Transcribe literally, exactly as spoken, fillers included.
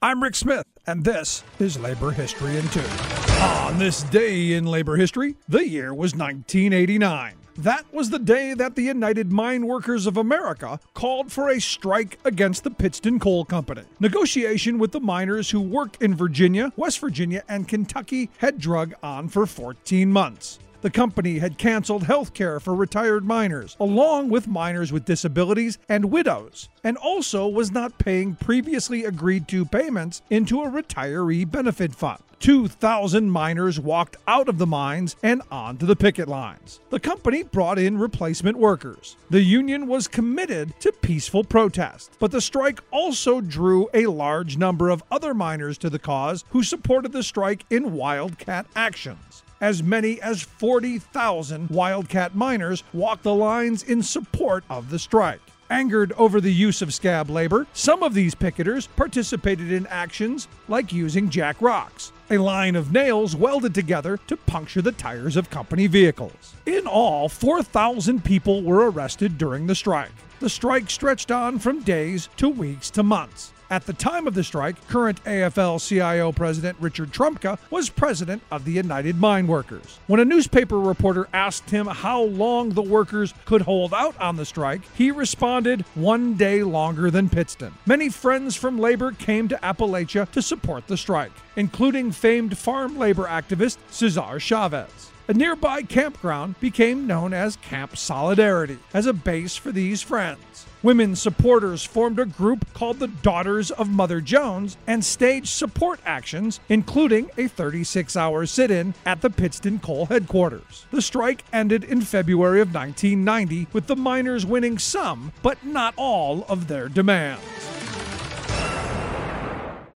I'm Rick Smith, and this is Labor History in Two. On this day in labor history, the year was nineteen eighty-nine. That was the day that the United Mine Workers of America called for a strike against the Pittston Coal Company. Negotiation with the miners who worked in Virginia, West Virginia, and Kentucky had drug on for fourteen months. The company had canceled health care for retired miners, along with miners with disabilities and widows, and also was not paying previously agreed to payments into a retiree benefit fund. two thousand miners walked out of the mines and onto the picket lines. The company brought in replacement workers. The union was committed to peaceful protest, but the strike also drew a large number of other miners to the cause who supported the strike in wildcat actions. As many as forty thousand wildcat miners walked the lines in support of the strike. Angered over the use of scab labor, some of these picketers participated in actions like using jack rocks, a line of nails welded together to puncture the tires of company vehicles. In all, four thousand people were arrested during the strike. The strike stretched on from days to weeks to months. At the time of the strike, current A F L C I O President Richard Trumka was president of the United Mine Workers. When a newspaper reporter asked him how long the workers could hold out on the strike, he responded, "One day longer than Pittston." Many friends from labor came to Appalachia to support the strike, including famed farm labor activist Cesar Chavez. A nearby campground became known as Camp Solidarity as a base for these friends. Women supporters formed a group called the Daughters of Mother Jones and staged support actions, including a thirty-six hour sit-in at the Pittston Coal headquarters. The strike ended in February of nineteen ninety, with the miners winning some, but not all, of their demands.